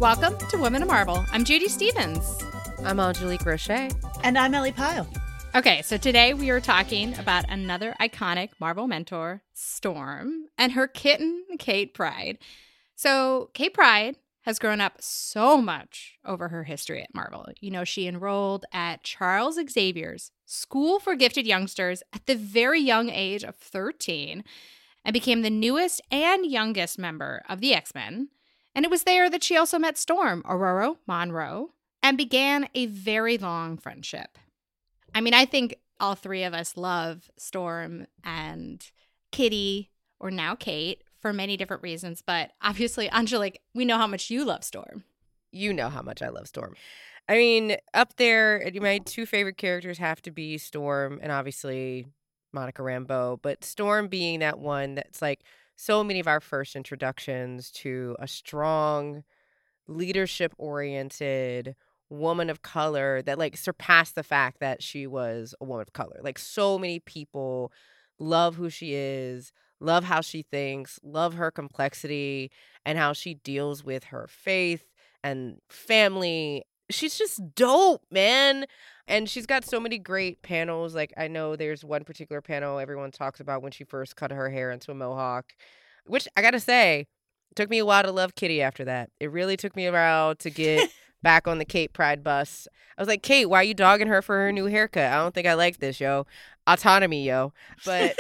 Welcome to Women of Marvel. I'm Judy Stevens. I'm Angelique Roche. And I'm Ellie Pyle. Okay, so today we are talking about another iconic Marvel mentor, Storm, and her kitten, Kate Pryde. So Kate Pryde has grown up so much over her history at Marvel. You know, she enrolled at Charles Xavier's School for Gifted Youngsters at the very young age of 13 and became the newest and youngest member of the X-Men. And it was there that she also met Storm, Ororo Monroe, and began a very long friendship. I mean, I think all three of us love Storm and Kitty, or now Kate, for many different reasons. But obviously, Angelique, we know how much you love Storm. You know how much I love Storm. I mean, up there, my two favorite characters have to be Storm and obviously Monica Rambeau. But Storm being that one that's like so many of our first introductions to a strong, leadership-oriented woman of color that like surpassed the fact that she was a woman of color. Like so many people love who she is, love how she thinks, love her complexity and how she deals with her faith and family. She's just dope, man. And she's got so many great panels. Like I know there's one particular panel everyone talks about when she first cut her hair into a mohawk, which I gotta say, it took me a while to love Kitty after that. It really took me a while to get back on the Kate Pryde bus. I was like, Kate, why are you dogging her for her new haircut? I don't think I like this, yo. Autonomy, yo. But,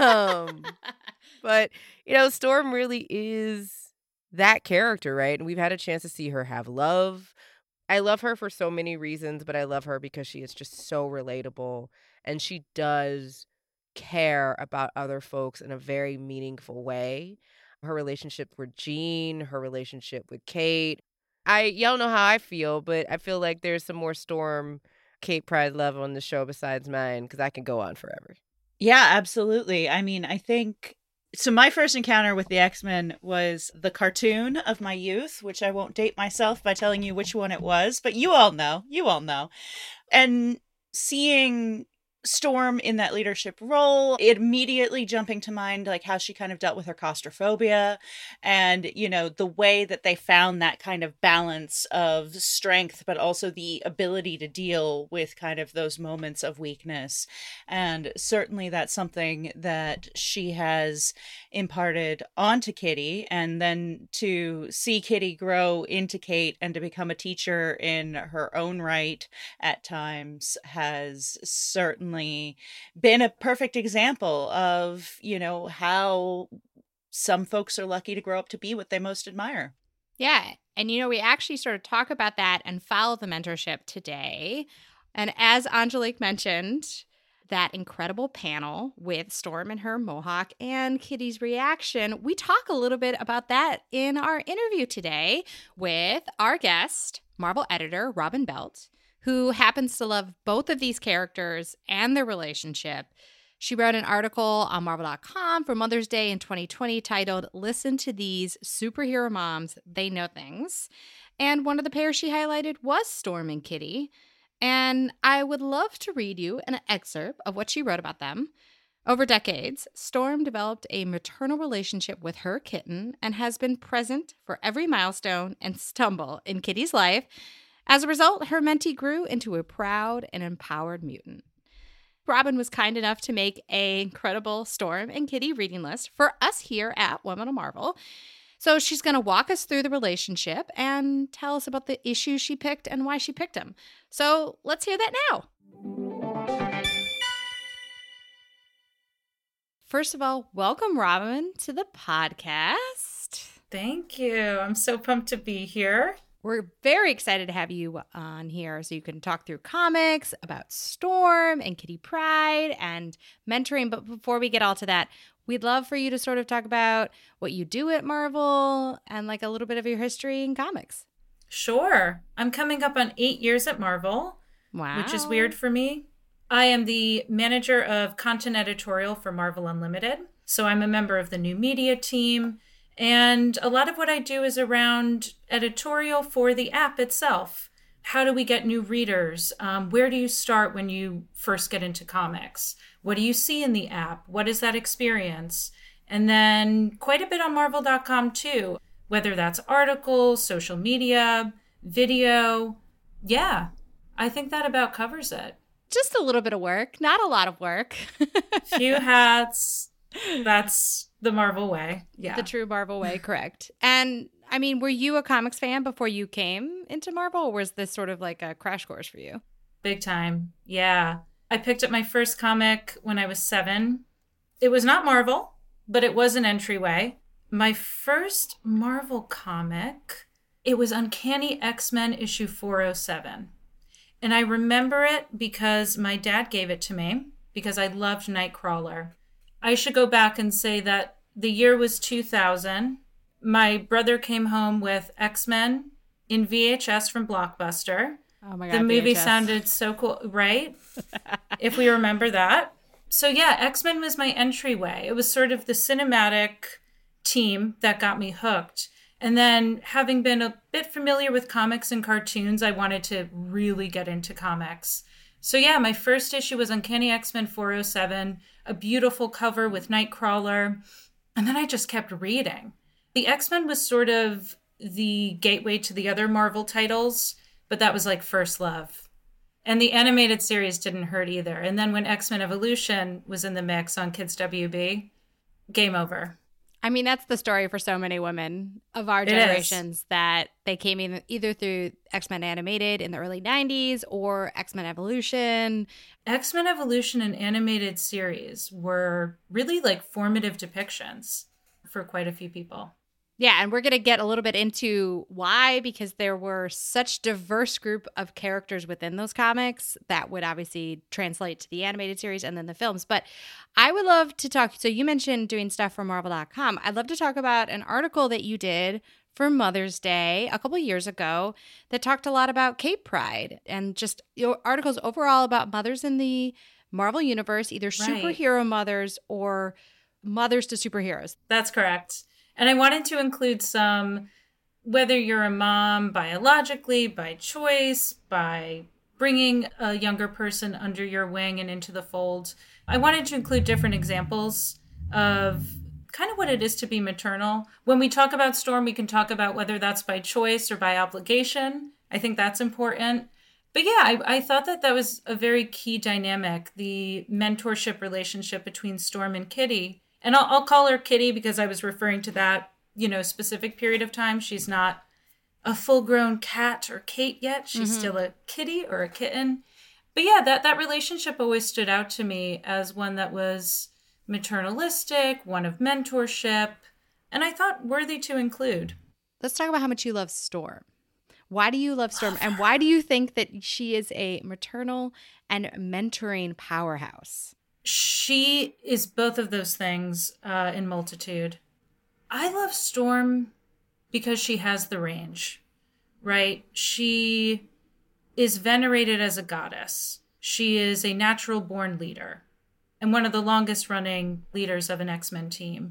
but you know, Storm really is that character, right? And we've had a chance to see her have love. I love her for so many reasons, but I love her because she is just so relatable. And she does care about other folks in a very meaningful way. Her relationship with Jean, her relationship with Kate. Y'all know how I feel, but I feel like there's some more Storm, Kate Pryde love on the show besides mine, because I can go on forever. Yeah, absolutely. I mean, I think, so my first encounter with the X-Men was the cartoon of my youth, which I won't date myself by telling you which one it was, but you all know. And seeing Storm in that leadership role, it immediately jumping to mind like how she kind of dealt with her claustrophobia and, you know, the way that they found that kind of balance of strength, but also the ability to deal with kind of those moments of weakness. And certainly that's something that she has imparted onto Kitty, and then to see Kitty grow into Kate and to become a teacher in her own right at times has certainly been a perfect example of, you know, how some folks are lucky to grow up to be what they most admire. Yeah. And, you know, we actually sort of talk about that and follow the mentorship today. And as Angelique mentioned, that incredible panel with Storm and her mohawk and Kitty's reaction, we talk a little bit about that in our interview today with our guest, Marvel editor Robin Belt, who happens to love both of these characters and their relationship. She wrote an article on Marvel.com for Mother's Day in 2020 titled, "Listen to These Superhero Moms, They Know Things." And one of the pairs she highlighted was Storm and Kitty. And I would love to read you an excerpt of what she wrote about them. Over decades, Storm developed a maternal relationship with her kitten and has been present for every milestone and stumble in Kitty's life. As a result, her mentee grew into a proud and empowered mutant. Robin was kind enough to make an incredible Storm and Kitty reading list for us here at Women of Marvel. So she's going to walk us through the relationship and tell us about the issues she picked and why she picked them. So let's hear that now. First of all, welcome, Robin, to the podcast. Thank you. I'm so pumped to be here. We're very excited to have you on here so you can talk through comics about Storm and Kitty Pryde and mentoring. But before we get all to that, we'd love for you to sort of talk about what you do at Marvel and like a little bit of your history in comics. Sure. I'm coming up on 8 years at Marvel, Wow. which is weird for me. I am the manager of content editorial for Marvel Unlimited. So I'm a member of the new media team. And a lot of what I do is around editorial for the app itself. How do we get new readers? Where do you start when you first get into comics? What do you see in the app? What is that experience? And then quite a bit on Marvel.com too. whether that's articles, social media, video. Yeah, I think that about covers it. Just a little bit of work, not a lot of work. Few hats. That's the Marvel way. Yeah. The true Marvel way, correct. And I mean, were you a comics fan before you came into Marvel, or was this sort of like a crash course for you? Big time. Yeah. I picked up my first comic when I was 7. It was not Marvel, but it was an entryway. My first Marvel comic, it was Uncanny X-Men issue 407. And I remember it because my dad gave it to me because I loved Nightcrawler. I should go back and say that the year was 2000. My brother came home with X-Men in VHS from Blockbuster. Oh my God, the movie VHS. sounded so cool, right? If we remember that. So yeah, X-Men was my entryway. It was sort of the cinematic team that got me hooked. And then having been a bit familiar with comics and cartoons, I wanted to really get into comics. So yeah, my first issue was Uncanny X-Men 407, a beautiful cover with Nightcrawler. And then I just kept reading. The X-Men was sort of the gateway to the other Marvel titles, but that was like first love. And the animated series didn't hurt either. And then when X-Men Evolution was in the mix on Kids WB, game over. I mean, that's the story for so many women of our generations, that they came in either through X-Men Animated in the early 90s or X-Men Evolution. X-Men Evolution and animated series were really like formative depictions for quite a few people. Yeah, and we're going to get a little bit into why, because there were such diverse group of characters within those comics that would obviously translate to the animated series and then the films. But I would love to talk. So you mentioned doing stuff for Marvel.com. I'd love to talk about an article that you did for Mother's Day a couple years ago that talked a lot about Cape Pride and just your articles overall about mothers in the Marvel universe, either superhero mothers or mothers to superheroes. That's correct. And I wanted to include some, whether you're a mom biologically, by choice, by bringing a younger person under your wing and into the fold. I wanted to include different examples of kind of what it is to be maternal. When we talk about Storm, we can talk about whether that's by choice or by obligation. I think that's important. But yeah, I thought that that was a very key dynamic, the mentorship relationship between Storm and Kitty. And I'll call her Kitty because I was referring to that, specific period of time. She's not a full-grown cat or Kate yet. She's still a kitty or a kitten. But yeah, that relationship always stood out to me as one that was maternalistic, one of mentorship, and I thought worthy to include. Let's talk about how much you love Storm. Why do you love Storm? And why do you think that she is a maternal and mentoring powerhouse? She is both of those things in multitude. I love Storm because she has the range, right? She is venerated as a goddess. She is a natural-born leader and one of the longest-running leaders of an X-Men team.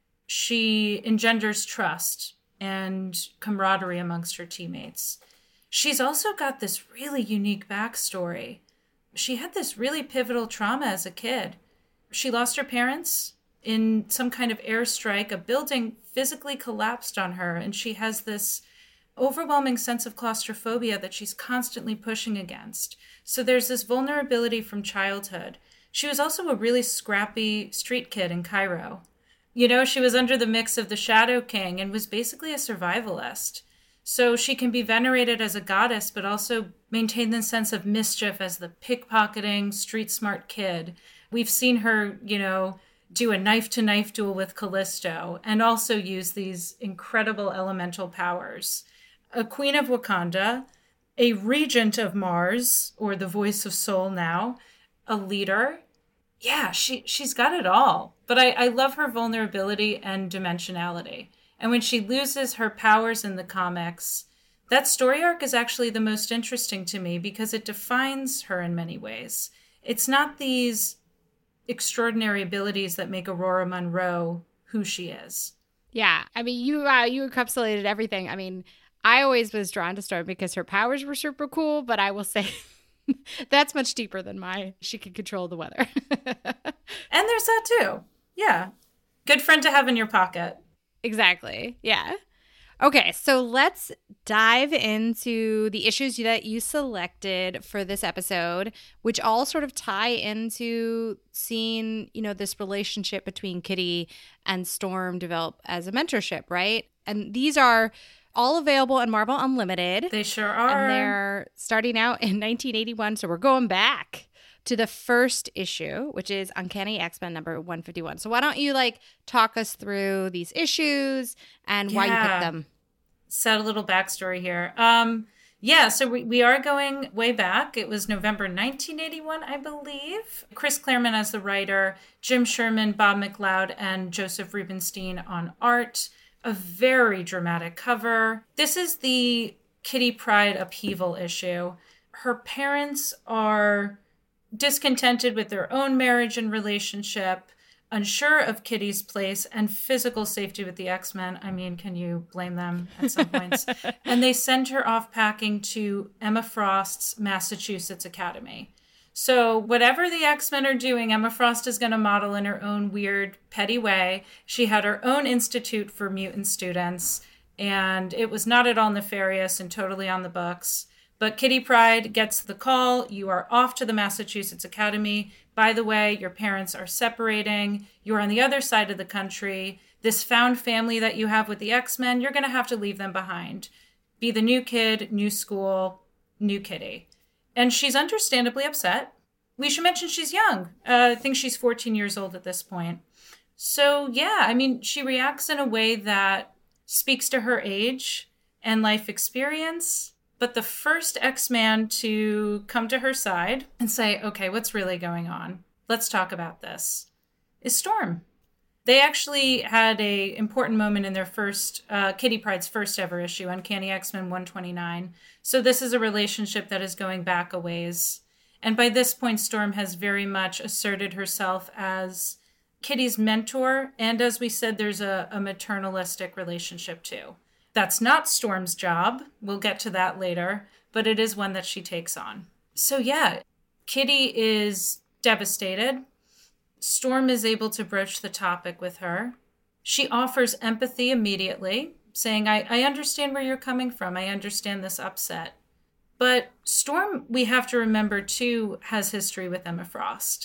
She engenders trust and camaraderie amongst her teammates. She's also got this really unique backstory. She had this really pivotal trauma as a kid. She lost her parents in some kind of airstrike. A building physically collapsed on her, and she has this overwhelming sense of claustrophobia that she's constantly pushing against. So there's this vulnerability from childhood. She was also a really scrappy street kid in Cairo. She was under the mix of the Shadow King and was basically a survivalist. So she can be venerated as a goddess, but also maintain the sense of mischief as the pickpocketing, street-smart kid. We've seen her, do a knife-to-knife duel with Callisto and also use these incredible elemental powers. A queen of Wakanda, a regent of Mars, or the voice of Soul now, a leader. Yeah, she's got it all. But I love her vulnerability and dimensionality. And when she loses her powers in the comics, that story arc is actually the most interesting to me because it defines her in many ways. It's not these extraordinary abilities that make Aurora Monroe who she is. Yeah, I mean, you encapsulated everything. I mean, I always was drawn to Storm because her powers were super cool, but I will say that's much deeper than she could control the weather. And there's that too. Yeah. Good friend to have in your pocket. Exactly. Yeah. Okay, so let's dive into the issues that you selected for this episode, which all sort of tie into seeing, this relationship between Kitty and Storm develop as a mentorship, right? And these are all available on Marvel Unlimited. They sure are. And they're starting out in 1981, so we're going back to the first issue, which is Uncanny X-Men number 151. So why don't you talk us through these issues and why you picked them? Set a little backstory here. So we are going way back. It was November 1981, I believe. Chris Claremont as the writer, Jim Sherman, Bob McLeod, and Joseph Rubinstein on art. A very dramatic cover. This is the Kitty Pryde upheaval issue. Her parents are discontented with their own marriage and relationship, unsure of Kitty's place and physical safety with the X-Men. I mean, can you blame them at some points? And they send her off packing to Emma Frost's Massachusetts Academy. So whatever the X-Men are doing, Emma Frost is going to model in her own weird, petty way. She had her own institute for mutant students, and it was not at all nefarious and totally on the books. But Kitty Pryde gets the call. You are off to the Massachusetts Academy. By the way, your parents are separating. You're on the other side of the country. This found family that you have with the X-Men, you're going to have to leave them behind. Be the new kid, new school, new Kitty. And she's understandably upset. We should mention she's young. I think she's 14 years old at this point. So, she reacts in a way that speaks to her age and life experience. But the first X-Man to come to her side and say, okay, what's really going on? Let's talk about this, is Storm. They actually had an important moment in their first, Kitty Pryde's first ever issue, Uncanny X-Men 129. So this is a relationship that is going back a ways. And by this point, Storm has very much asserted herself as Kitty's mentor. And as we said, there's a maternalistic relationship too. That's not Storm's job. We'll get to that later, but it is one that she takes on. So Kitty is devastated. Storm is able to broach the topic with her. She offers empathy immediately, saying, I understand where you're coming from. I understand this upset. But Storm, we have to remember, too, has history with Emma Frost.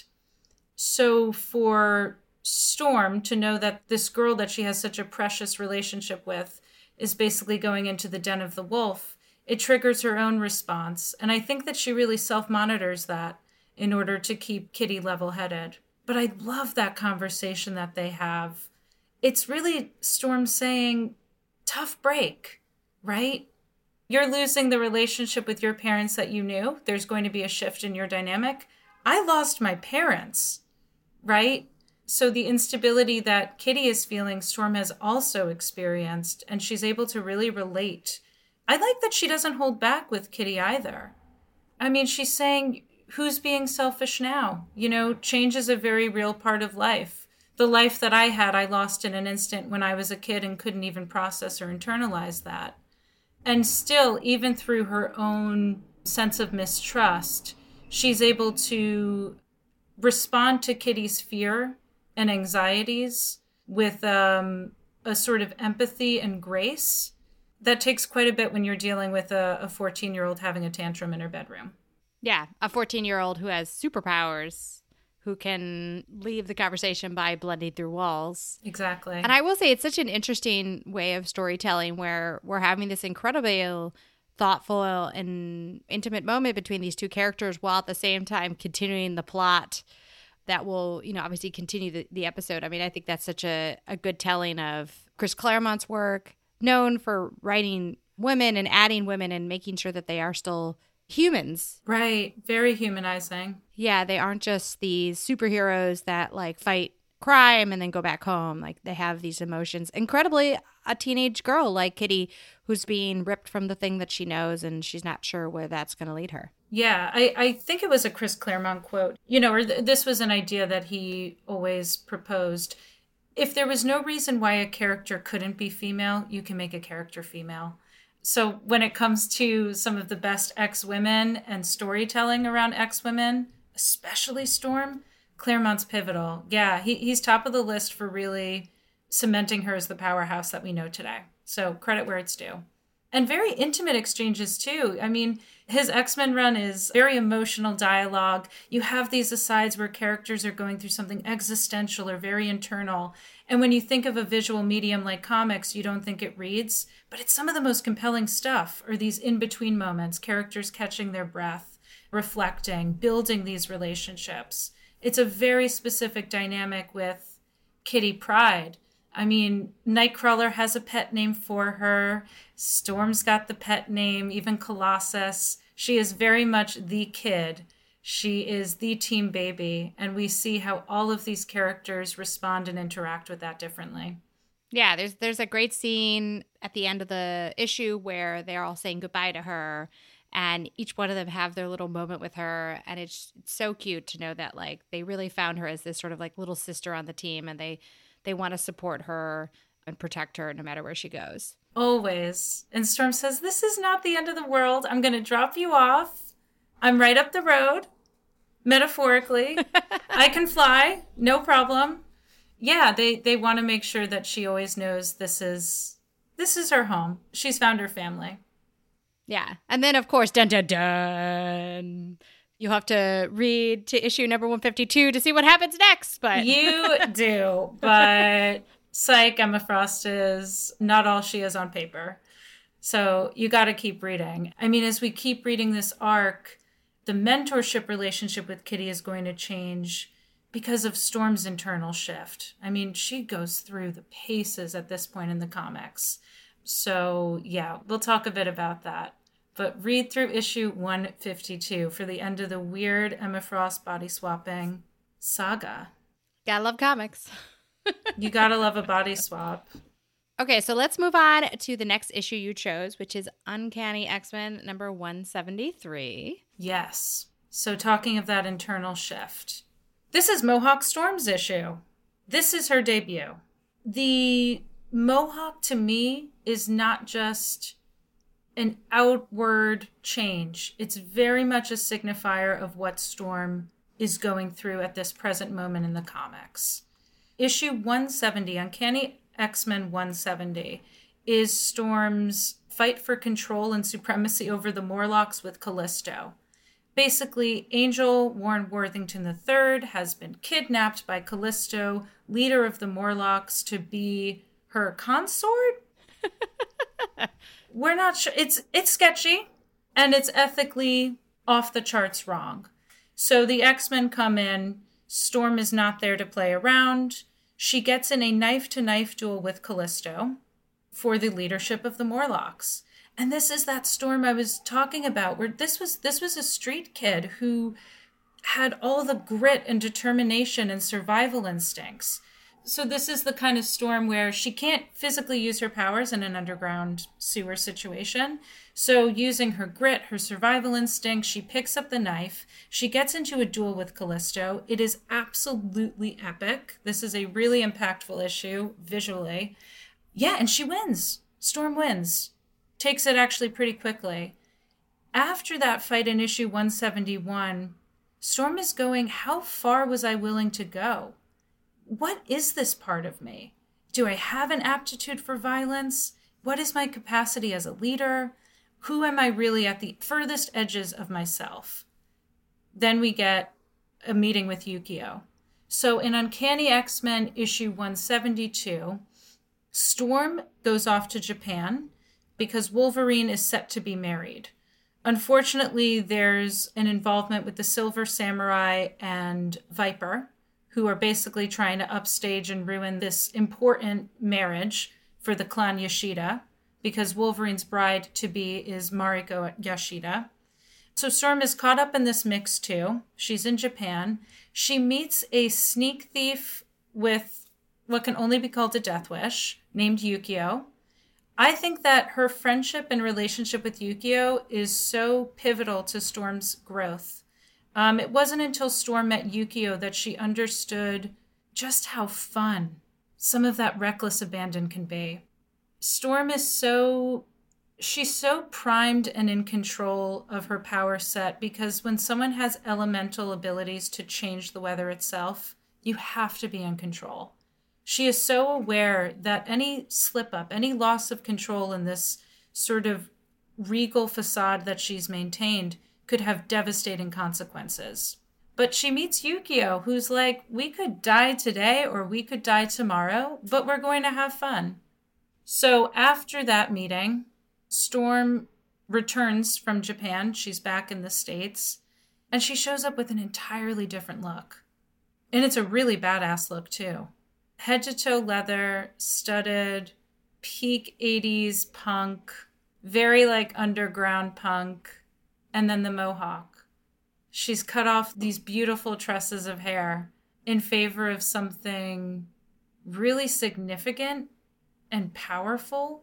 So for Storm to know that this girl that she has such a precious relationship with is basically going into the den of the wolf, it triggers her own response. And I think that she really self-monitors that in order to keep Kitty level-headed. But I love that conversation that they have. It's really Storm saying, tough break, right? You're losing the relationship with your parents that you knew. There's going to be a shift in your dynamic. I lost my parents, right? So the instability that Kitty is feeling, Storm has also experienced, and she's able to really relate. I like that she doesn't hold back with Kitty either. I mean, she's saying, who's being selfish now? Change is a very real part of life. The life that I had, I lost in an instant when I was a kid and couldn't even process or internalize that. And still, even through her own sense of mistrust, she's able to respond to Kitty's fear and anxieties with a sort of empathy and grace that takes quite a bit when you're dealing with a 14-year-old having a tantrum in her bedroom. Yeah, a 14-year-old who has superpowers, who can leave the conversation by blending through walls. Exactly. And I will say it's such an interesting way of storytelling where we're having this incredibly thoughtful and intimate moment between these two characters while at the same time continuing the plot that will, obviously continue the episode. I mean, I think that's such a good telling of Chris Claremont's work, known for writing women and adding women and making sure that they are still humans. Right. Very humanizing. Yeah, they aren't just these superheroes that fight crime and then go back home. They have these emotions. Incredibly, a teenage girl like Kitty who's being ripped from the thing that she knows and she's not sure where that's going to lead her. Yeah, I think it was a Chris Claremont quote, or this was an idea that he always proposed. If there was no reason why a character couldn't be female, you can make a character female. So when it comes to some of the best X-women and storytelling around X-women, especially Storm, Claremont's pivotal. Yeah, he's top of the list for really cementing her as the powerhouse that we know today. So credit where it's due. And very intimate exchanges, too. I mean, his X-Men run is very emotional dialogue. You have these asides where characters are going through something existential or very internal. And when you think of a visual medium like comics, you don't think it reads. But it's some of the most compelling stuff, or these in-between moments, characters catching their breath, reflecting, building these relationships. It's a very specific dynamic with Kitty Pryde. I mean, Nightcrawler has a pet name for her. Storm's got the pet name, even Colossus. She is very much the kid. She is the team baby. And we see how all of these characters respond and interact with that differently. Yeah, there's a great scene at the end of the issue where they're all saying goodbye to her, and each one of them have their little moment with her, and it's so cute to know that like they really found her as this sort of like little sister on the team, and they want to support her and protect her no matter where she goes. Always. And Storm says, "This is not the end of the world. I'm going to drop you off. I'm right up the road. Metaphorically. I can fly. No problem." Yeah, they want to make sure that she always knows this is her home. She's found her family. Yeah. And then, of course, dun, dun, dun. You'll have to read to issue number 152 to see what happens next. But you do. But psych, Emma Frost is not all she is on paper. So you got to keep reading. I mean, as we keep reading this arc, the mentorship relationship with Kitty is going to change because of Storm's internal shift. I mean, she goes through the paces at this point in the comics. So yeah, we'll talk a bit about that. But read through issue 152 for the end of the weird Emma Frost body swapping saga. Gotta love comics. You gotta love a body swap. Okay, so let's move on to the next issue you chose, which is Uncanny X-Men number 173. Yes. So talking of that internal shift. This is Mohawk Storm's issue. This is her debut. The Mohawk to me is not just an outward change. It's very much a signifier of what Storm is going through at this present moment in the comics. Issue 170, Uncanny X-Men 170, is Storm's fight for control and supremacy over the Morlocks with Callisto. Basically, Angel Warren Worthington III has been kidnapped by Callisto, leader of the Morlocks, to be her consort? We're not sure. It's sketchy, and it's ethically off the charts wrong. So the X-Men come in. Storm is not there to play around. She gets in a knife-to-knife duel with Callisto for the leadership of the Morlocks. And this is that Storm I was talking about, where this was a street kid who had all the grit and determination and survival instincts. So this is the kind of Storm where she can't physically use her powers in an underground sewer situation. So using her grit, her survival instinct, she picks up the knife. She gets into a duel with Callisto. It is absolutely epic. This is a really impactful issue visually. Yeah, and she wins. Storm wins. Takes it actually pretty quickly. After that fight in issue 171, Storm is going, how far was I willing to go? What is this part of me? Do I have an aptitude for violence? What is my capacity as a leader? Who am I really at the furthest edges of myself? Then we get a meeting with Yukio. So in Uncanny X-Men issue 172, Storm goes off to Japan because Wolverine is set to be married. Unfortunately, there's an involvement with the Silver Samurai and Viper, who are basically trying to upstage and ruin this important marriage for the clan Yashida, because Wolverine's bride-to-be is Mariko Yashida. So Storm is caught up in this mix too. She's in Japan. She meets a sneak thief with what can only be called a death wish, named Yukio. I think that her friendship and relationship with Yukio is so pivotal to Storm's growth. It wasn't until Storm met Yukio that she understood just how fun some of that reckless abandon can be. Storm is she's so primed and in control of her power set, because when someone has elemental abilities to change the weather itself, you have to be in control. She is so aware that any slip up, any loss of control in this sort of regal facade that she's maintained could have devastating consequences. But she meets Yukio, who's like, we could die today or we could die tomorrow, but we're going to have fun. So after that meeting, Storm returns from Japan. She's back in the States, and she shows up with an entirely different look. And it's a really badass look, too. Head to toe leather, studded, peak 80s punk, very like underground punk, and then the mohawk. She's cut off these beautiful tresses of hair in favor of something really significant and powerful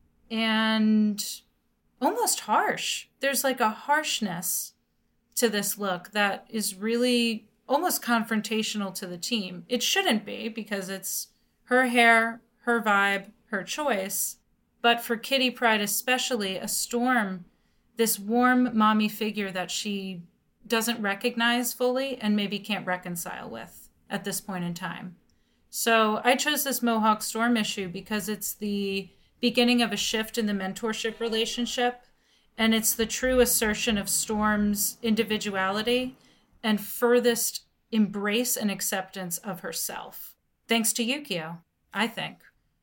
and almost harsh. There's like a harshness to this look that is really almost confrontational to the team. It shouldn't be, because it's her hair, her vibe, her choice. But for Kitty Pryde especially, a Storm, this warm mommy figure that she doesn't recognize fully and maybe can't reconcile with at this point in time. So I chose this Mohawk Storm issue because it's the beginning of a shift in the mentorship relationship, and it's the true assertion of Storm's individuality and furthest embrace and acceptance of herself. Thanks to Yukio, I think.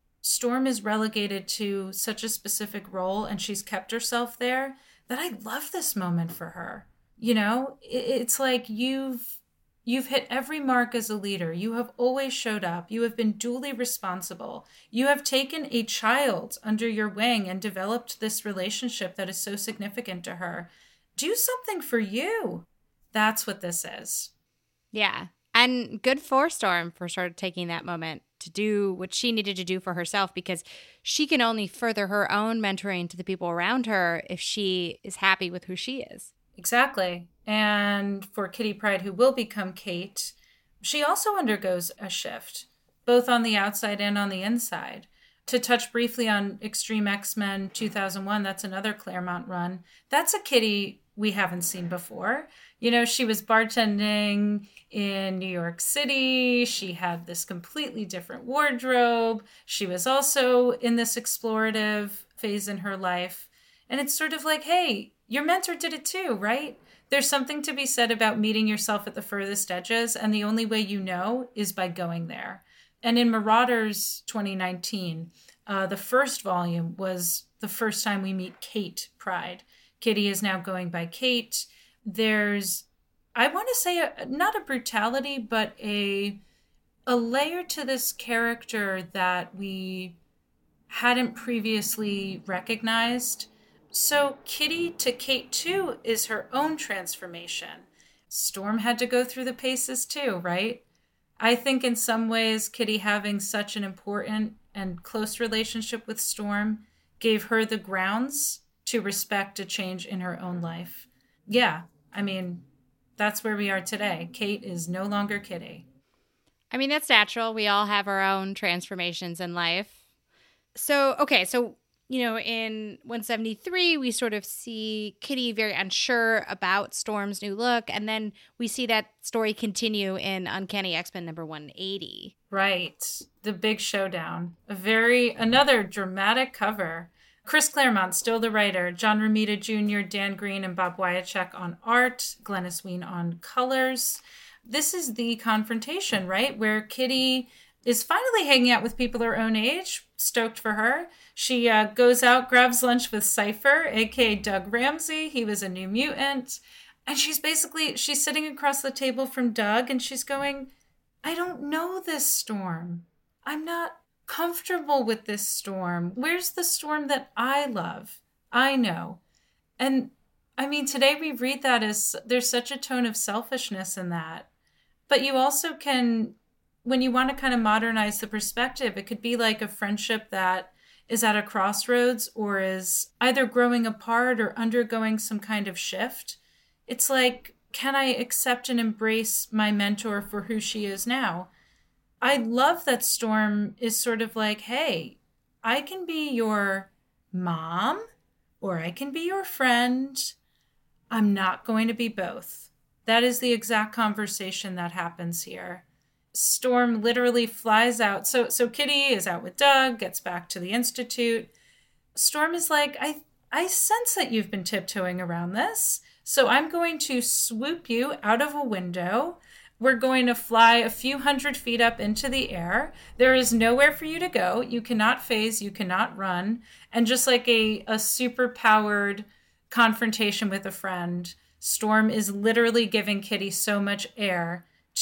Storm is relegated to such a specific role, and she's kept herself there, that I love this moment for her. You know, it's like you've hit every mark as a leader. You have always showed up. You have been duly responsible. You have taken a child under your wing and developed this relationship that is so significant to her. Do something for you. That's what this is. Yeah. And good for Storm for sort of taking that moment to do what she needed to do for herself, because she can only further her own mentoring to the people around her if she is happy with who she is. Exactly. And for Kitty Pryde, who will become Kate, she also undergoes a shift, both on the outside and on the inside. To touch briefly on Extreme X-Men 2001, that's another Claremont run. That's a Kitty we haven't seen before. You know, she was bartending in New York City. She had this completely different wardrobe. She was also in this explorative phase in her life. And it's sort of like, hey, your mentor did it too, right? There's something to be said about meeting yourself at the furthest edges, and the only way you know is by going there. And in Marauders 2019, the first volume was the first time we meet Kate Pryde. Kitty is now going by Kate. There's, I want to say, not a brutality, but a layer to this character that we hadn't previously recognized. So Kitty to Kate too is her own transformation. Storm had to go through the paces too, right? I think in some ways Kitty having such an important and close relationship with Storm gave her the grounds to respect a change in her own life. Yeah, I mean, that's where we are today. Kate is no longer Kitty. I mean, that's natural. We all have our own transformations in life. So, okay, so you know, in 173, we sort of see Kitty very unsure about Storm's new look, and then we see that story continue in Uncanny X-Men number 180. Right. The big showdown. Another dramatic cover. Chris Claremont, still the writer. John Romita Jr., Dan Green, and Bob Wiacek on art. Glennis Wein on colors. This is the confrontation, right? Where Kitty is finally hanging out with people her own age. Stoked for her. She goes out, grabs lunch with Cypher, aka Doug Ramsey. He was a New Mutant. And she's sitting across the table from Doug, and she's going, I don't know this Storm. I'm not comfortable with this Storm. Where's the Storm that I love? I know. And I mean, today we read that as there's such a tone of selfishness in that. But you also can, when you want to kind of modernize the perspective, it could be like a friendship that is at a crossroads or is either growing apart or undergoing some kind of shift. It's like, can I accept and embrace my mentor for who she is now? I love that Storm is sort of like, hey, I can be your mom or I can be your friend. I'm not going to be both. That is the exact conversation that happens here. Storm literally flies out. So Kitty is out with Doug, gets back to the Institute. Storm is like, I sense that you've been tiptoeing around this. So I'm going to swoop you out of a window. We're going to fly a few 100 feet up into the air. There is nowhere for you to go. You cannot phase, you cannot run. And just like a super powered confrontation with a friend, Storm is literally giving Kitty so much air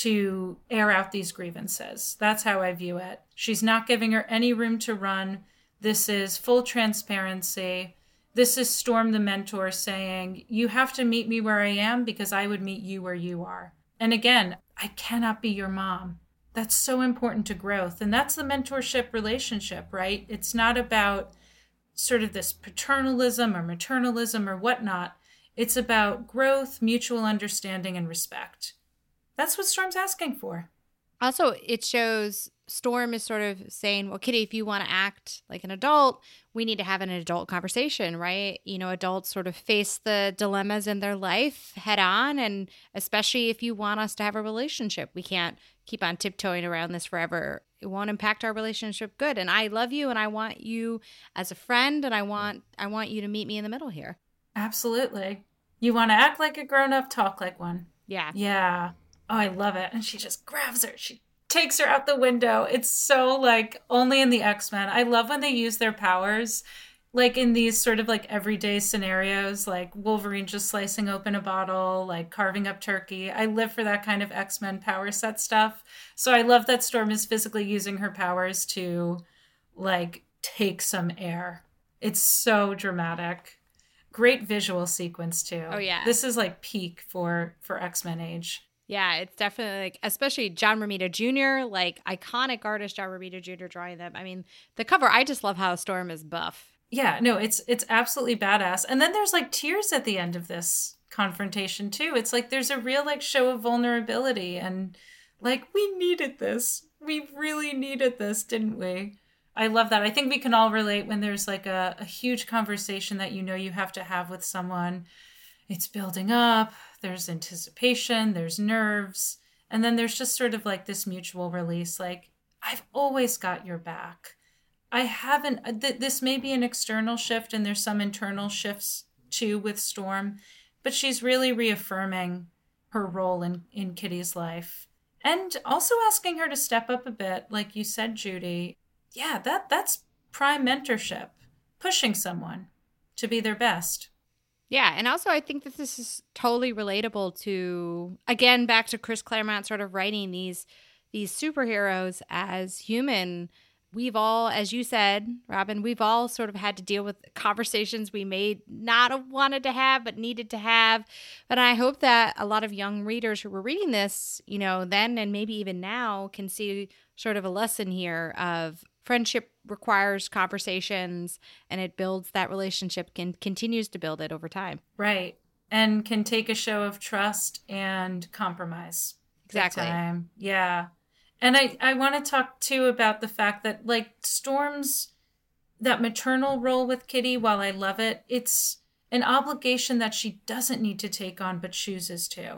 to air out these grievances. That's how I view it. She's not giving her any room to run. This is full transparency. This is Storm the mentor saying, you have to meet me where I am because I would meet you where you are. And again, I cannot be your mom. That's so important to growth. And that's the mentorship relationship, right? It's not about sort of this paternalism or maternalism or whatnot. It's about growth, mutual understanding, and respect. That's what Storm's asking for. Also, it shows Storm is sort of saying, well, Kitty, if you want to act like an adult, we need to have an adult conversation, right? You know, adults sort of face the dilemmas in their life head on. And especially if you want us to have a relationship, we can't keep on tiptoeing around this forever. It won't impact our relationship good. And I love you and I want you as a friend. And I want you to meet me in the middle here. Absolutely. You want to act like a grown-up, talk like one. Yeah. Yeah. Oh, I love it. And she just grabs her. She takes her out the window. It's so like only in the X-Men. I love when they use their powers like in these sort of like everyday scenarios, like Wolverine just slicing open a bottle, like carving up turkey. I live for that kind of X-Men power set stuff. So I love that Storm is physically using her powers to like take some air. It's so dramatic. Great visual sequence too. Oh yeah. This is like peak for X-Men age. Yeah, it's definitely like, especially John Romita Jr., like iconic artist John Romita Jr. drawing them. I mean, the cover, I just love how Storm is buff. Yeah, no, it's absolutely badass. And then there's like tears at the end of this confrontation too. It's like there's a real like show of vulnerability and like we needed this. We really needed this, didn't we? I love that. I think we can all relate when there's like a huge conversation that you know you have to have with someone. It's building up, there's anticipation, there's nerves, and then there's just sort of like this mutual release, like, I've always got your back. I haven't, this may be an external shift, and there's some internal shifts too with Storm, but she's really reaffirming her role in Kitty's life. And also asking her to step up a bit, like you said, Judy. Yeah, that's prime mentorship, pushing someone to be their best. Yeah, and also I think that this is totally relatable to, again, back to Chris Claremont sort of writing these superheroes as human. We've all, as you said, Robin, we've all sort of had to deal with conversations we may not have wanted to have but needed to have. But I hope that a lot of young readers who were reading this, you know, then and maybe even now can see sort of a lesson here of friendship requires conversations, and it builds that relationship and continues to build it over time. Right. And can take a show of trust and compromise. Exactly. Yeah. And I want to talk too about the fact that like Storm's, that maternal role with Kitty, while I love it, it's an obligation that she doesn't need to take on but chooses to.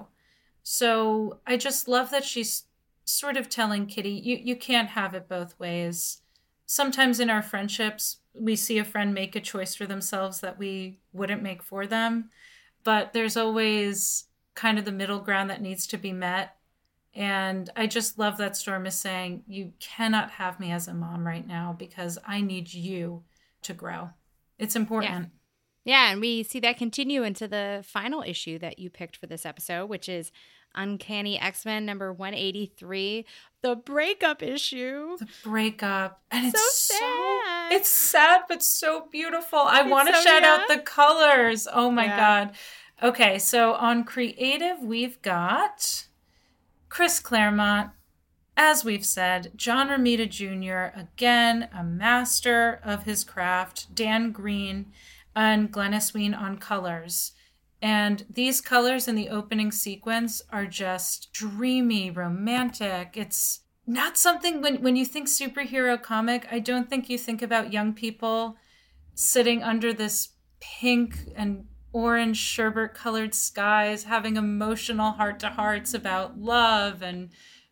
So I just love that she's sort of telling Kitty, you can't have it both ways. Sometimes in our friendships, we see a friend make a choice for themselves that we wouldn't make for them. But there's always kind of the middle ground that needs to be met. And I just love that Storm is saying, you cannot have me as a mom right now because I need you to grow. It's important. Yeah, and we see that continue into the final issue that you picked for this episode, which is Uncanny X-Men number 183, the breakup issue. The breakup. And it's so sad. It's sad, but so beautiful. I want to shout out the colors. Oh my God. Okay, so on creative, we've got Chris Claremont. As we've said, John Romita Jr., again, a master of his craft. Dan Green and Glennis Wein on colors. And these colors in the opening sequence are just dreamy, romantic. It's not something, when you think superhero comic, I don't think you think about young people sitting under this pink and orange sherbet colored skies, having emotional heart-to-hearts about love and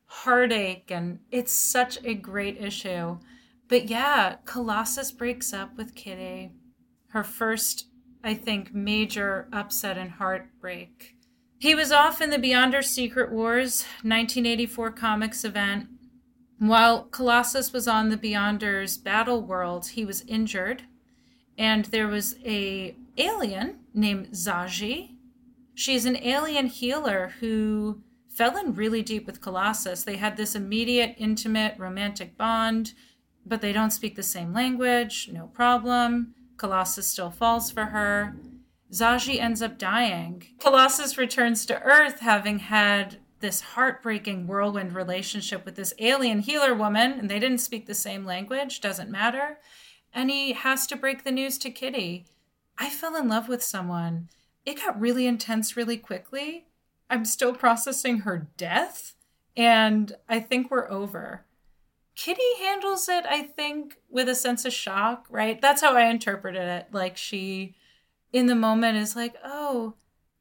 heartache, and it's such a great issue. But yeah, Colossus breaks up with Kitty. Her first, I think, major upset and heartbreak. He was off in the Beyonders Secret Wars 1984 comics event. While Colossus was on the Beyonders battle world, he was injured, and there was a alien named Zaji. She's an alien healer who fell in really deep with Colossus. They had this immediate, intimate, romantic bond, but they don't speak the same language, no problem. Colossus still falls for her. Zaji ends up dying. Colossus returns to Earth having had this heartbreaking whirlwind relationship with this alien healer woman, and they didn't speak the same language, doesn't matter. And he has to break the news to Kitty. I fell in love with someone. It got really intense really quickly. I'm still processing her death, and I think we're over. Kitty handles it, I think, with a sense of shock, right? That's how I interpreted it. Like, she, in the moment, is like, oh,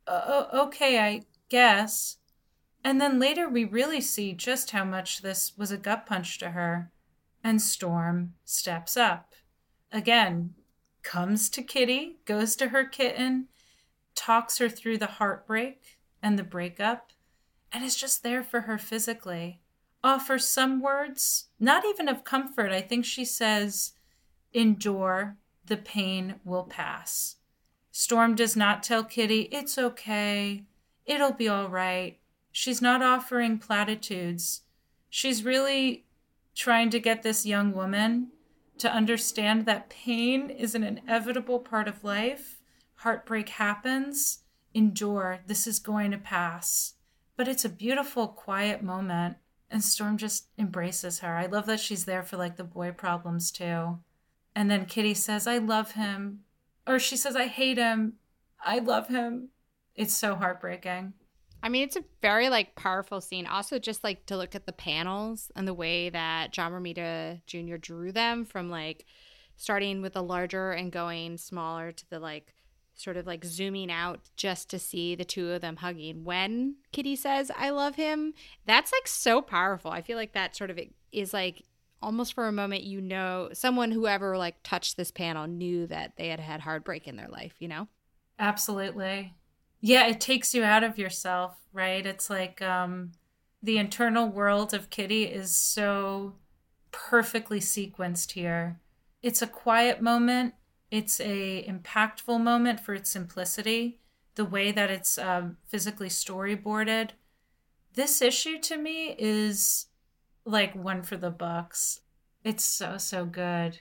okay, I guess. And then later we really see just how much this was a gut punch to her. And Storm steps up. Again, comes to Kitty, goes to her kitten, talks her through the heartbreak and the breakup, and is just there for her physically. Offers some words, not even of comfort. I think she says, endure, the pain will pass. Storm does not tell Kitty, it's okay, it'll be all right. She's not offering platitudes. She's really trying to get this young woman to understand that pain is an inevitable part of life. Heartbreak happens. Endure. This is going to pass. But it's a beautiful, quiet moment. And Storm just embraces her. I love that she's there for like the boy problems too. And then Kitty says, I love him. Or she says, I hate him. I love him. It's so heartbreaking. I mean, it's a very like powerful scene. Also, just like to look at the panels and the way that John Romita Jr. drew them, from like starting with the larger and going smaller to the like sort of like zooming out just to see the two of them hugging when Kitty says, I love him. That's like so powerful. I feel like that sort of is like almost for a moment, you know, someone whoever like touched this panel knew that they had had heartbreak in their life, you know? Absolutely. Yeah, it takes you out of yourself, right? It's like the internal world of Kitty is so perfectly sequenced here. It's a quiet moment. It's a impactful moment for its simplicity, the way that it's physically storyboarded. This issue to me is like one for the books. It's so, so good.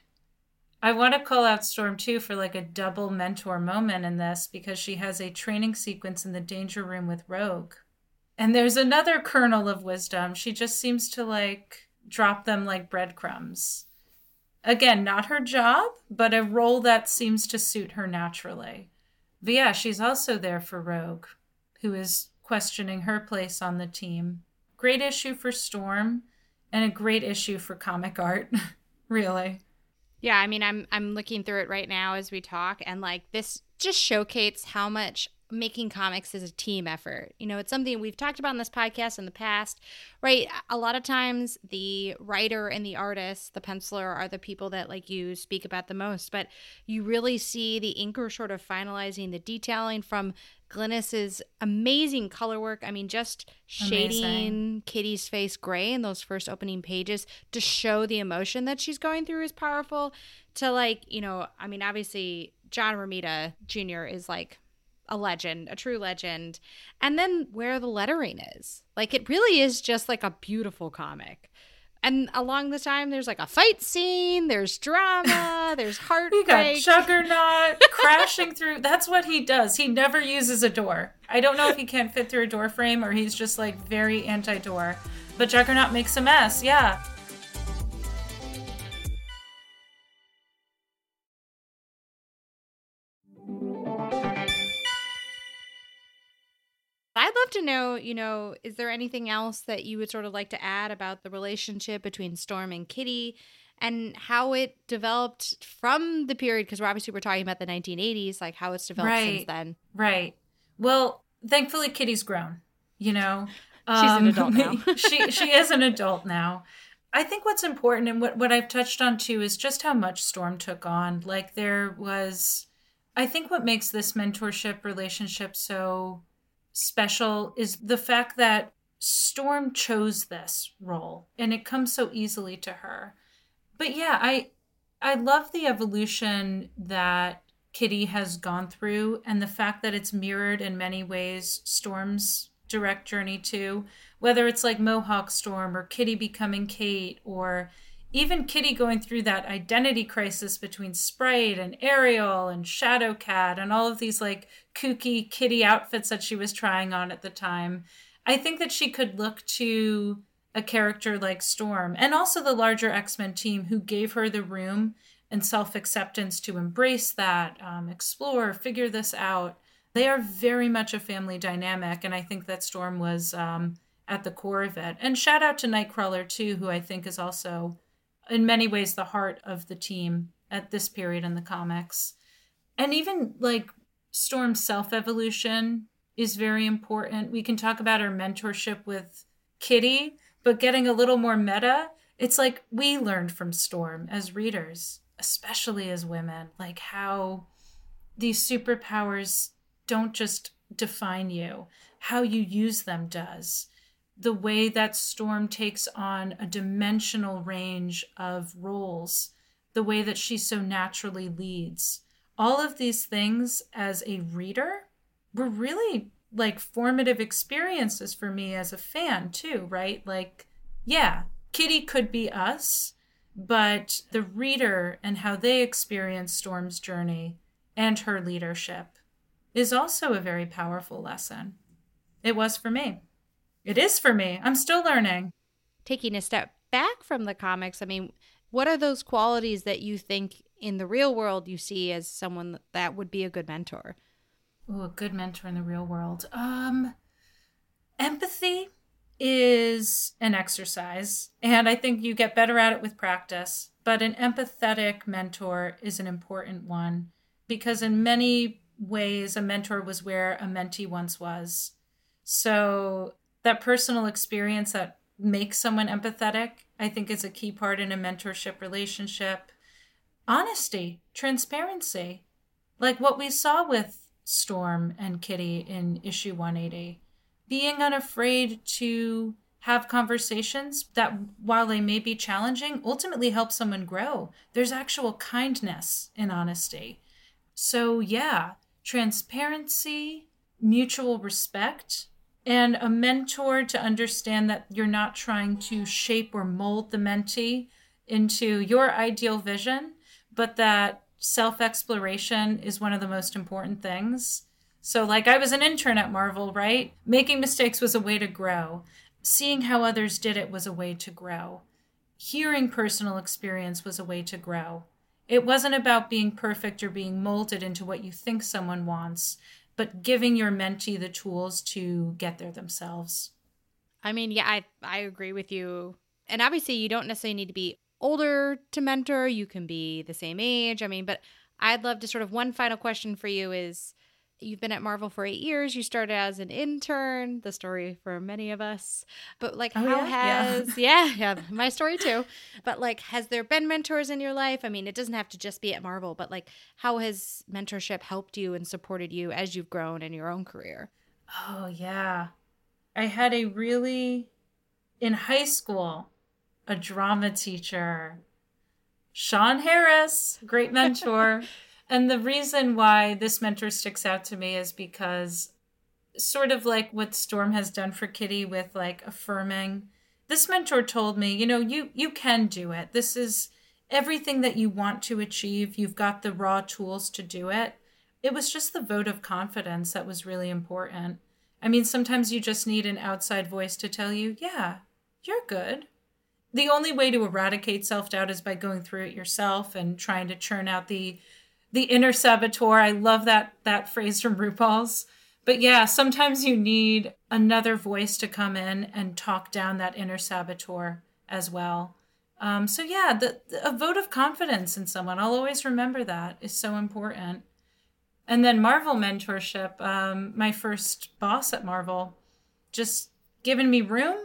I want to call out Storm too for like a double mentor moment in this, because she has a training sequence in the danger room with Rogue. And there's another kernel of wisdom. She just seems to like drop them like breadcrumbs. Again, not her job, but a role that seems to suit her naturally. But yeah, she's also there for Rogue, who is questioning her place on the team. Great issue for Storm, and a great issue for comic art, really. Yeah, I mean, I'm looking through it right now as we talk, and like this just showcases how much making comics is a team effort. You know, it's something we've talked about in this podcast in the past, right? A lot of times the writer and the artist, the penciler, are the people that like you speak about the most, but you really see the inker sort of finalizing the detailing from Glynis's amazing color work. I mean, just shading Kitty's face gray in those first opening pages to show the emotion that she's going through is powerful. To like, you know, I mean, obviously John Romita Jr. is like a legend, a true legend. And then where the lettering is. Like, it really is just like a beautiful comic. And along the time, there's like a fight scene, there's drama, there's heartbreak. You got Juggernaut crashing through. That's what he does. He never uses a door. I don't know if he can't fit through a door frame or he's just like very anti-door. But Juggernaut makes a mess, yeah. I'd love to know, you know, is there anything else that you would sort of like to add about the relationship between Storm and Kitty and how it developed from the period? Because we're talking about the 1980s, like how it's developed since then. Right. Well, thankfully, Kitty's grown, you know. She's an adult now. she is an adult now. I think what's important and what I've touched on too is just how much Storm took on. Like I think what makes this mentorship relationship so special is the fact that Storm chose this role and it comes so easily to her. But yeah, I love the evolution that Kitty has gone through and the fact that it's mirrored in many ways Storm's direct journey too, whether it's like Mohawk Storm or Kitty becoming Kate, or even Kitty going through that identity crisis between Sprite and Ariel and Shadowcat and all of these like kooky Kitty outfits that she was trying on at the time. I think that she could look to a character like Storm and also the larger X-Men team who gave her the room and self-acceptance to embrace that, explore, figure this out. They are very much a family dynamic, and I think that Storm was at the core of it. And shout out to Nightcrawler, too, who I think is also, in many ways, the heart of the team at this period in the comics. And even, like, Storm's self-evolution is very important. We can talk about her mentorship with Kitty, but getting a little more meta, it's like we learned from Storm as readers, especially as women, like how these superpowers don't just define you. How you use them does. The way that Storm takes on a dimensional range of roles, the way that she so naturally leads. All of these things as a reader were really like formative experiences for me as a fan too, right? Like, yeah, Kitty could be us, but the reader and how they experience Storm's journey and her leadership is also a very powerful lesson. It was for me. It is for me. I'm still learning. Taking a step back from the comics, I mean, what are those qualities that you think in the real world you see as someone that would be a good mentor? Oh, a good mentor in the real world. Empathy is an exercise, and I think you get better at it with practice. But an empathetic mentor is an important one because in many ways, a mentor was where a mentee once was. So that personal experience that makes someone empathetic, I think is a key part in a mentorship relationship. Honesty, transparency, like what we saw with Storm and Kitty in issue 180. Being unafraid to have conversations that, while they may be challenging, ultimately help someone grow. There's actual kindness in honesty. So yeah, transparency, mutual respect, and a mentor to understand that you're not trying to shape or mold the mentee into your ideal vision, but that self-exploration is one of the most important things. So like I was an intern at Marvel, right? Making mistakes was a way to grow. Seeing how others did it was a way to grow. Hearing personal experience was a way to grow. It wasn't about being perfect or being molded into what you think someone wants, but giving your mentee the tools to get there themselves. I mean, yeah, I agree with you. And obviously, you don't necessarily need to be older to mentor. You can be the same age. I mean, but I'd love to sort of one final question for you is, you've been at Marvel for 8 years. You started as an intern, the story for many of us. But like, yeah, my story too. But like, has there been mentors in your life? I mean, it doesn't have to just be at Marvel, but like, how has mentorship helped you and supported you as you've grown in your own career? Oh, yeah. I had in high school, a drama teacher, Sean Harris, great mentor. And the reason why this mentor sticks out to me is because sort of like what Storm has done for Kitty with like affirming, this mentor told me, you can do it. This is everything that you want to achieve. You've got the raw tools to do it. It was just the vote of confidence that was really important. I mean, sometimes you just need an outside voice to tell you, yeah, you're good. The only way to eradicate self-doubt is by going through it yourself and trying to churn out the inner saboteur. I love that phrase from RuPaul's. But yeah, sometimes you need another voice to come in and talk down that inner saboteur as well. So yeah, a vote of confidence in someone, I'll always remember that, is so important. And then Marvel mentorship, my first boss at Marvel, just given me room.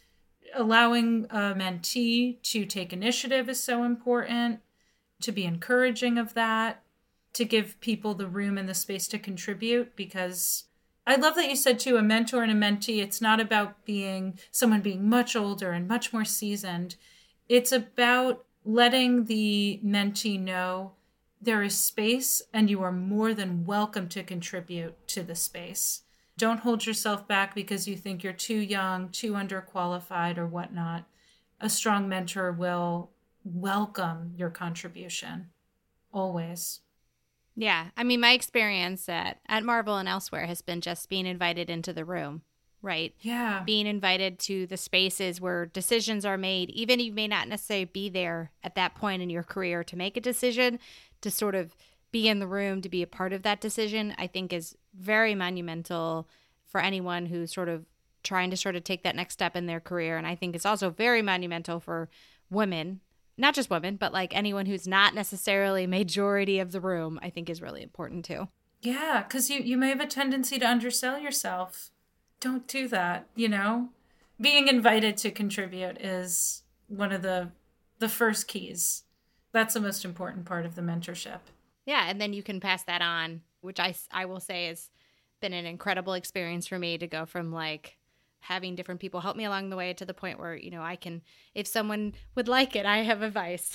Allowing a mentee to take initiative is so important, to be encouraging of that, to give people the room and the space to contribute, because I love that you said too, a mentor and a mentee, it's not about being someone being much older and much more seasoned. It's about letting the mentee know there is space and you are more than welcome to contribute to the space. Don't hold yourself back because you think you're too young, too underqualified or whatnot. A strong mentor will welcome your contribution, always. Yeah. I mean, my experience at Marvel and elsewhere has been just being invited into the room, right? Yeah. Being invited to the spaces where decisions are made, even if you may not necessarily be there at that point in your career to make a decision, to sort of be in the room, to be a part of that decision, I think is very monumental for anyone who's sort of trying to sort of take that next step in their career. And I think it's also very monumental for women, not just women, but like anyone who's not necessarily majority of the room, I think is really important too. Yeah, because you may have a tendency to undersell yourself. Don't do that, you know? Being invited to contribute is one of the first keys. That's the most important part of the mentorship. Yeah, and then you can pass that on, which I will say has been an incredible experience for me to go from like having different people help me along the way to the point where, you know, I can, if someone would like it, I have advice.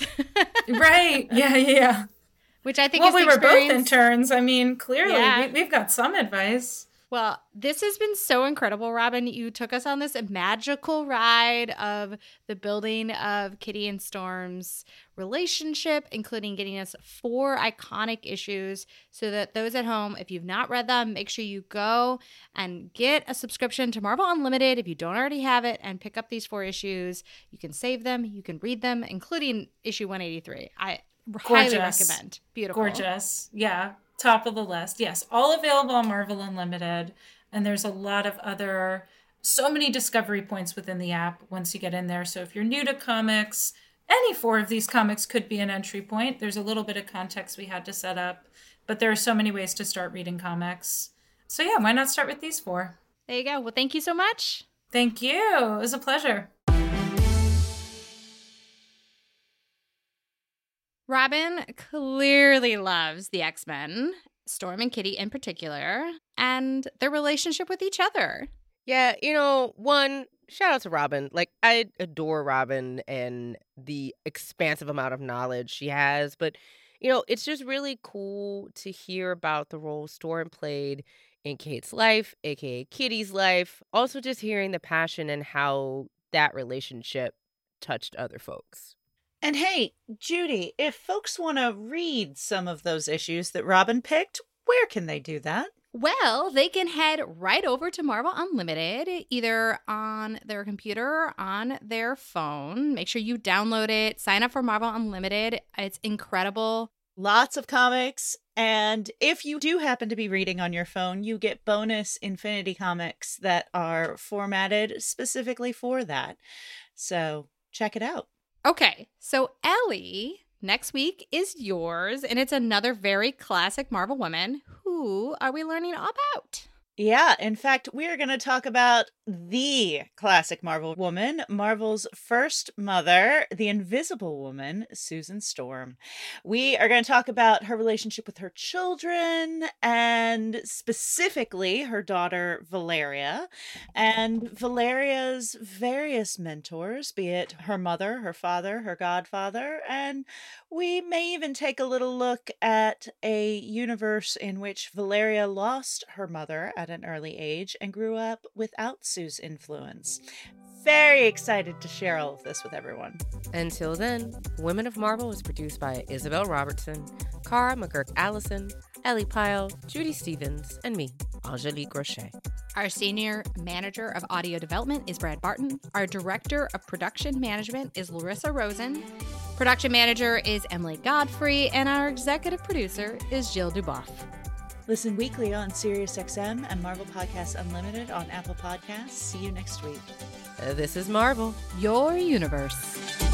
Right. Yeah. Which I think well, is the we were experience. both interns. I mean, clearly Yeah. we've got some advice. Well, this has been so incredible, Robin. You took us on this magical ride of the building of Kitty and Storm's relationship, including getting us 4 iconic issues so that those at home, if you've not read them, make sure you go and get a subscription to Marvel Unlimited if you don't already have it and pick up these 4 issues. You can save them. You can read them, including issue 183. I highly recommend. Beautiful. Gorgeous. Yeah. Top of the list. Yes. All available on Marvel Unlimited. And there's a lot of so many discovery points within the app once you get in there. So if you're new to comics, any 4 of these comics could be an entry point. There's a little bit of context we had to set up, but there are so many ways to start reading comics. So yeah, why not start with these 4? There you go. Well, thank you so much. Thank you. It was a pleasure. Robin clearly loves the X-Men, Storm and Kitty in particular, and their relationship with each other. Yeah, you know, one, shout out to Robin. Like, I adore Robin and the expansive amount of knowledge she has. But, you know, it's just really cool to hear about the role Storm played in Kate's life, aka Kitty's life. Also just hearing the passion and how that relationship touched other folks. And hey, Judy, if folks want to read some of those issues that Robin picked, where can they do that? Well, they can head right over to Marvel Unlimited, either on their computer or on their phone. Make sure you download it, sign up for Marvel Unlimited. It's incredible. Lots of comics. And if you do happen to be reading on your phone, you get bonus Infinity comics that are formatted specifically for that. So check it out. Okay, so Ellie, next week is yours, and it's another very classic Marvel woman. Who are we learning all about? Yeah, in fact, we are going to talk about the classic Marvel woman, Marvel's first mother, the Invisible Woman, Susan Storm. We are going to talk about her relationship with her children and specifically her daughter, Valeria, and Valeria's various mentors, be it her mother, her father, her godfather, and we may even take a little look at a universe in which Valeria lost her mother at an early age and grew up without Sue's influence. Very excited to share all of this with everyone. Until then, Women of Marvel is produced by Isabel Robertson, Cara McGurk-Allison, Ellie Pyle, Judy Stevens, and me, Angelique Roche. Our senior manager of audio development is Brad Barton. Our director of production management is Larissa Rosen. Production manager is Emily Godfrey. And our executive producer is Jill Duboff. Listen weekly on SiriusXM and Marvel Podcasts Unlimited on Apple Podcasts. See you next week. This is Marvel. Your universe.